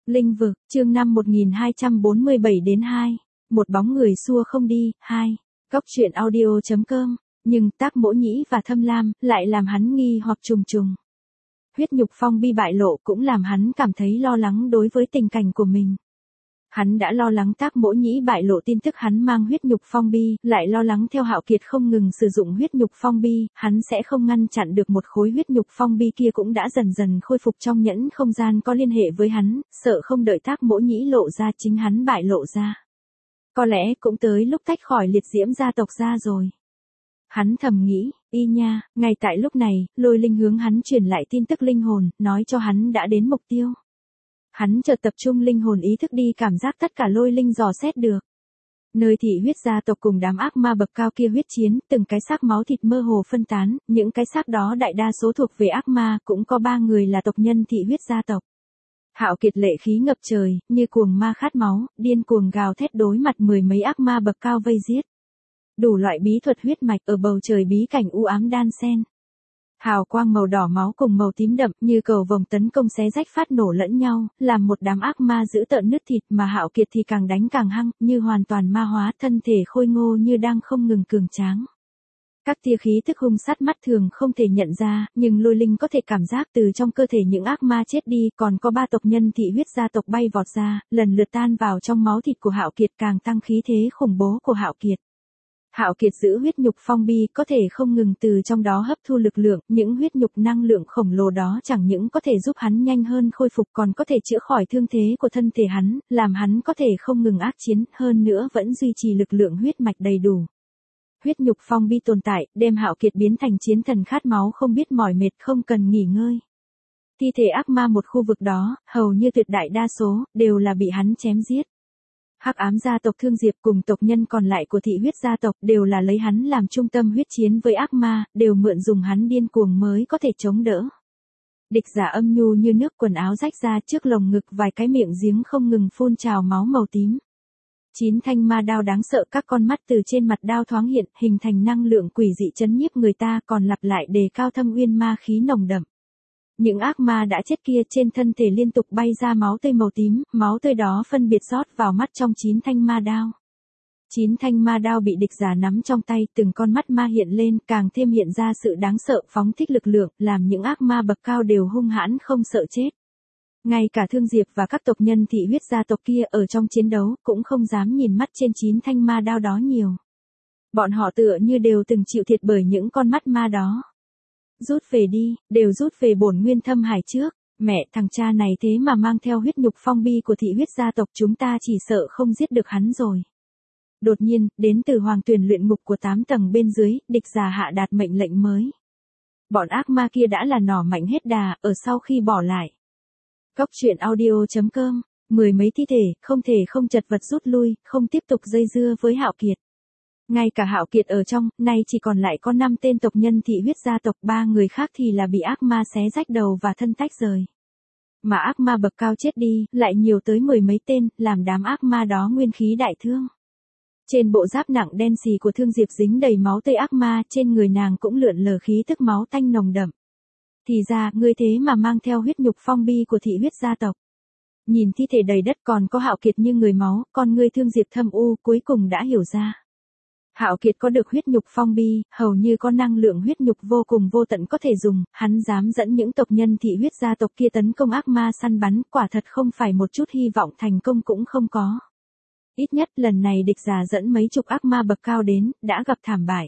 Linh vực, chương 5 1247-2. Một bóng người xua không đi, 2. Góc truyện audio.com. Nhưng Tác Mỗ Nhĩ và Thâm Lam lại làm hắn nghi hoặc trùng trùng. Huyết nhục phong bi bại lộ cũng làm hắn cảm thấy lo lắng đối với tình cảnh của mình. Hắn đã lo lắng Tác Mỗ Nhĩ bại lộ tin tức hắn mang huyết nhục phong bi, lại lo lắng theo Hạo Kiệt không ngừng sử dụng huyết nhục phong bi, hắn sẽ không ngăn chặn được một khối huyết nhục phong bi kia cũng đã dần dần khôi phục trong nhẫn không gian có liên hệ với hắn, sợ không đợi Tác Mỗ Nhĩ lộ ra chính hắn bại lộ ra. Có lẽ cũng tới lúc tách khỏi liệt diễm gia tộc ra rồi. Hắn thầm nghĩ, y nha, ngay tại lúc này, Lôi Linh hướng hắn truyền lại tin tức linh hồn, nói cho hắn đã đến mục tiêu. Hắn chợt tập trung linh hồn ý thức đi cảm giác tất cả Lôi Linh dò xét được. Nơi thị huyết gia tộc cùng đám ác ma bậc cao kia huyết chiến, từng cái xác máu thịt mơ hồ phân tán, những cái xác đó đại đa số thuộc về ác ma, cũng có 3 người là tộc nhân thị huyết gia tộc. Hạo Kiệt lệ khí ngập trời, như cuồng ma khát máu, điên cuồng gào thét đối mặt 10 mấy ác ma bậc cao vây giết. Đủ loại bí thuật huyết mạch ở bầu trời bí cảnh u ám đan xen. Hào quang màu đỏ máu cùng màu tím đậm như cầu vồng tấn công xé rách phát nổ lẫn nhau, làm một đám ác ma dữ tợn nứt thịt mà Hạo Kiệt thì càng đánh càng hăng, như hoàn toàn ma hóa, thân thể khôi ngô như đang không ngừng cường tráng. Các tia khí tức hung sát mắt thường không thể nhận ra, nhưng Lôi Linh có thể cảm giác từ trong cơ thể những ác ma chết đi, còn có 3 tộc nhân thị huyết gia tộc bay vọt ra, lần lượt tan vào trong máu thịt của Hạo Kiệt càng tăng khí thế khủng bố của Hạo Kiệt. Hạo Kiệt giữ huyết nhục phong bi có thể không ngừng từ trong đó hấp thu lực lượng, những huyết nhục năng lượng khổng lồ đó chẳng những có thể giúp hắn nhanh hơn khôi phục còn có thể chữa khỏi thương thế của thân thể hắn, làm hắn có thể không ngừng ác chiến, hơn nữa vẫn duy trì lực lượng huyết mạch đầy đủ. Huyết nhục phong bi tồn tại, đem Hạo Kiệt biến thành chiến thần khát máu không biết mỏi mệt không cần nghỉ ngơi. Thi thể ác ma một khu vực đó, hầu như tuyệt đại đa số, đều là bị hắn chém giết. Hắc ám gia tộc Thương Diệp cùng tộc nhân còn lại của thị huyết gia tộc đều là lấy hắn làm trung tâm huyết chiến với ác ma, đều mượn dùng hắn điên cuồng mới có thể chống đỡ. Địch Giả âm nhu như nước quần áo rách ra trước lồng ngực vài cái miệng giếng không ngừng phun trào máu màu tím. 9 thanh ma đao đáng sợ các con mắt từ trên mặt đao thoáng hiện hình thành năng lượng quỷ dị chấn nhiếp người ta còn lặp lại đề cao thâm uyên ma khí nồng đậm. Những ác ma đã chết kia trên thân thể liên tục bay ra máu tươi màu tím, máu tươi đó phân biệt rót vào mắt trong 9 thanh ma đao. 9 thanh ma đao bị Địch Giả nắm trong tay, từng con mắt ma hiện lên, càng thêm hiện ra sự đáng sợ phóng thích lực lượng, làm những ác ma bậc cao đều hung hãn không sợ chết. Ngay cả Thương Diệp và các tộc nhân thị huyết gia tộc kia ở trong chiến đấu, cũng không dám nhìn mắt trên 9 thanh ma đao đó nhiều. Bọn họ tựa như đều từng chịu thiệt bởi những con mắt ma đó. Rút về đi, đều rút về bổn nguyên thâm hải trước, mẹ thằng cha này thế mà mang theo huyết nhục phong bi của thị huyết gia tộc chúng ta chỉ sợ không giết được hắn rồi. Đột nhiên, đến từ hoàng tuyển luyện ngục của 8 tầng bên dưới, Địch Giả hạ đạt mệnh lệnh mới. Bọn ác ma kia đã là nỏ mạnh hết đà, ở sau khi bỏ lại. Góc truyện audio.com, 10 mấy thi thể, không thể không chật vật rút lui, không tiếp tục dây dưa với Hạo Kiệt. Ngay cả Hạo Kiệt ở trong, nay chỉ còn lại có 5 tên tộc nhân thị huyết gia tộc, 3 người khác thì là bị ác ma xé rách đầu và thân tách rời. Mà ác ma bậc cao chết đi, lại nhiều tới 10 mấy tên, làm đám ác ma đó nguyên khí đại thương. Trên bộ giáp nặng đen xì của Thương Diệp dính đầy máu tươi ác ma, trên người nàng cũng lượn lờ khí tức máu tanh nồng đậm. Thì ra, ngươi thế mà mang theo huyết nhục phong bi của thị huyết gia tộc. Nhìn thi thể đầy đất còn có Hạo Kiệt như người máu, con ngươi Thương Diệp thâm u cuối cùng đã hiểu ra. Hạo Kiệt có được huyết nhục phong bi, hầu như có năng lượng huyết nhục vô cùng vô tận có thể dùng, hắn dám dẫn những tộc nhân thị huyết gia tộc kia tấn công ác ma săn bắn, quả thật không phải một chút hy vọng thành công cũng không có. Ít nhất lần này Địch Giả dẫn mấy chục ác ma bậc cao đến, đã gặp thảm bại.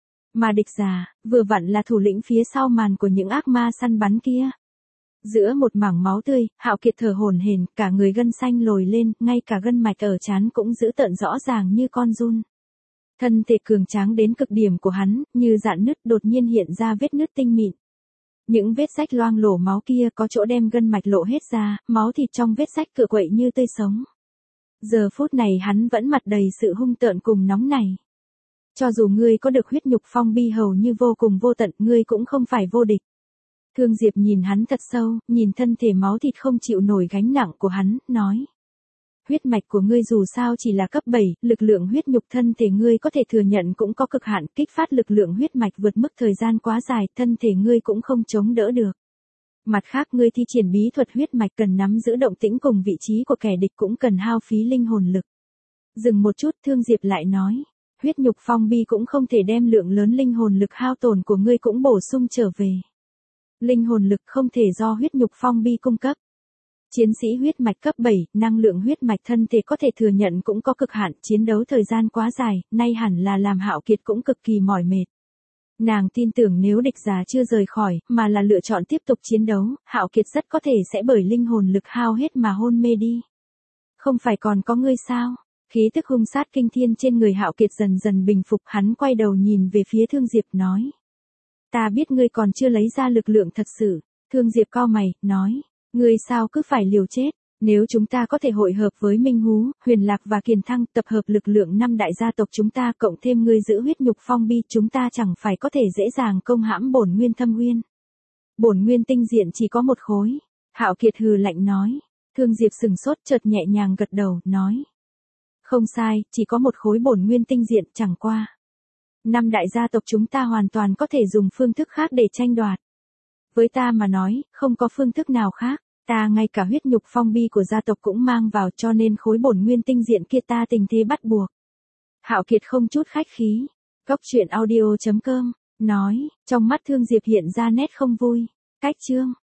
Mà Địch Giả, vừa vặn là thủ lĩnh phía sau màn của những ác ma săn bắn kia. Giữa một mảng máu tươi, Hạo Kiệt thở hổn hển, cả người gân xanh lồi lên, ngay cả gân mạch ở trán cũng dữ tợn rõ ràng như con giun. Thân thể cường tráng đến cực điểm của hắn, như rạn nứt đột nhiên hiện ra vết nứt tinh mịn. Những vết rách loang lổ máu kia có chỗ đem gân mạch lộ hết ra, máu thịt trong vết rách cựa quậy như tươi sống. Giờ phút này hắn vẫn mặt đầy sự hung tợn cùng nóng này. Cho dù ngươi có được huyết nhục phong bi hầu như vô cùng vô tận, ngươi cũng không phải vô địch. Thương Diệp nhìn hắn thật sâu, nhìn thân thể máu thịt không chịu nổi gánh nặng của hắn, nói. Huyết mạch của ngươi dù sao chỉ là cấp 7, lực lượng huyết nhục thân thể ngươi có thể thừa nhận cũng có cực hạn, kích phát lực lượng huyết mạch vượt mức thời gian quá dài, thân thể ngươi cũng không chống đỡ được. Mặt khác ngươi thi triển bí thuật huyết mạch cần nắm giữ động tĩnh cùng vị trí của kẻ địch cũng cần hao phí linh hồn lực. Dừng một chút Thương Diệp lại nói. Huyết nhục phong bi cũng không thể đem lượng lớn linh hồn lực hao tổn của ngươi cũng bổ sung trở về. Linh hồn lực không thể do huyết nhục phong bi cung cấp. Chiến sĩ huyết mạch cấp 7, năng lượng huyết mạch thân thể có thể thừa nhận cũng có cực hạn, chiến đấu thời gian quá dài, nay hẳn là làm Hạo Kiệt cũng cực kỳ mỏi mệt. Nàng tin tưởng nếu địch giả chưa rời khỏi, mà là lựa chọn tiếp tục chiến đấu, Hạo Kiệt rất có thể sẽ bởi linh hồn lực hao hết mà hôn mê đi. Không phải còn có ngươi sao? Khí tức hung sát kinh thiên trên người Hạo Kiệt dần dần bình phục, hắn quay đầu nhìn về phía Thương Diệp nói. Ta biết ngươi còn chưa lấy ra lực lượng thật sự. Thương Diệp cau mày, nói. Ngươi sao cứ phải liều chết, nếu chúng ta có thể hội hợp với Minh Hú, Huyền Lạc và Kiền Thăng tập hợp lực lượng 5 đại gia tộc chúng ta cộng thêm ngươi giữ huyết nhục phong bi chúng ta chẳng phải có thể dễ dàng công hãm bổn nguyên thâm nguyên. Bổn nguyên tinh diện chỉ có một khối. Hạo Kiệt hừ lạnh nói. Thương Diệp sừng sốt chợt nhẹ nhàng gật đầu, nói. Không sai, chỉ có một khối bổn nguyên tinh diện chẳng qua. 5 đại gia tộc chúng ta hoàn toàn có thể dùng phương thức khác để tranh đoạt. Với ta mà nói, không có phương thức nào khác, ta ngay cả huyết nhục phong bi của gia tộc cũng mang vào cho nên khối bổn nguyên tinh diện kia ta tình thế bắt buộc. Hạo Kiệt không chút khách khí. Cốc truyện audio.com, nói, trong mắt Thương Diệp hiện ra nét không vui. Cách chương.